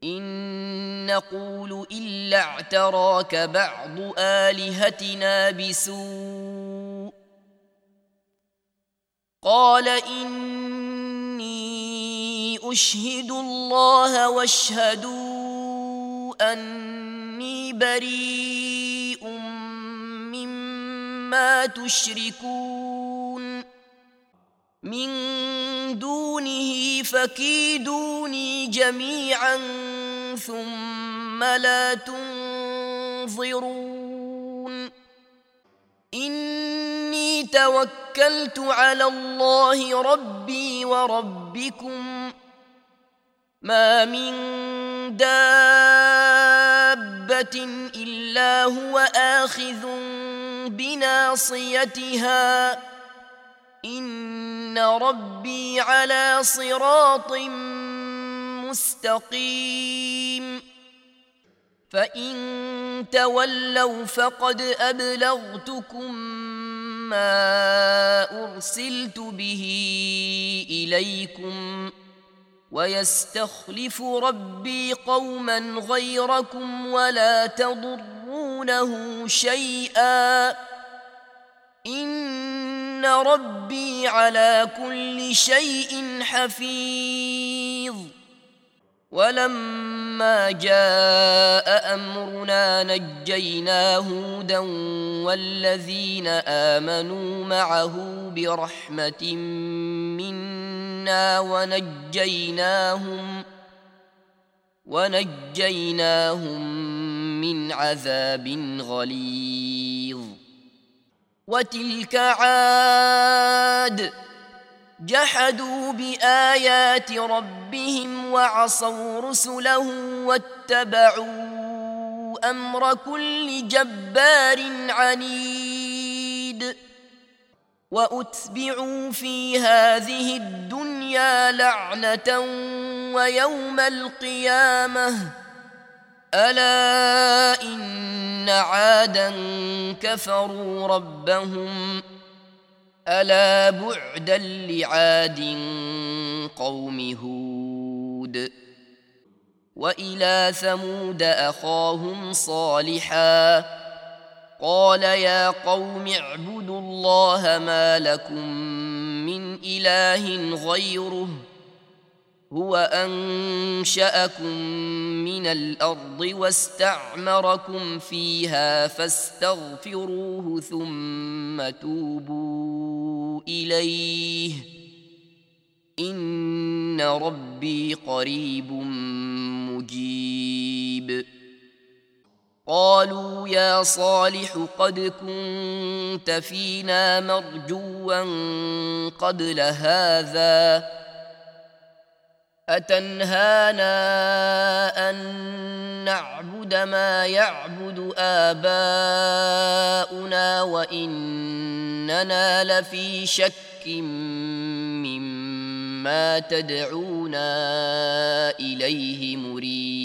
إن نقول إلا اعتراك بعض آلهتنا بسوء قال إني أشهد الله واشهدوا أني بريء مما تشركون من دونه فكيدوني جميعا ثم لا تنظرون إني توكلت على الله ربي وربكم ما من دابة إلا هو آخذ بناصيتها إن ربي على صراط مستقيم فإن تولوا فقد أبلغتكم ما أرسلت به إليكم ويستخلف ربي قوما غيركم ولا تضرونه شيئا إن ربي على كل شيء حفيظ ولما جاء أمرنا نجينا هودا والذين آمنوا معه برحمة منا ونجيناهم من عذاب غليظ وتلك عاد جحدوا بآيات ربهم وعصوا رسله واتبعوا أمر كل جبار عنيد وأتبعوا في هذه الدنيا لعنة ويوم القيامة ألا إن عادا كفروا ربهم ألا بعدا لعاد قوم هود وإلى ثمود أخاهم صالحا قال يا قوم اعبدوا الله ما لكم من إله غيره هو أنشأكم من الأرض واستعمركم فيها فاستغفروه ثم توبوا إليه إن ربي قريب مجيب قالوا يا صالح قد كنت فينا مرجوا قبل هذا أتنهانا أن نعبد ما يعبد آباؤنا وإننا لفي شك مما تدعونا إليه مريب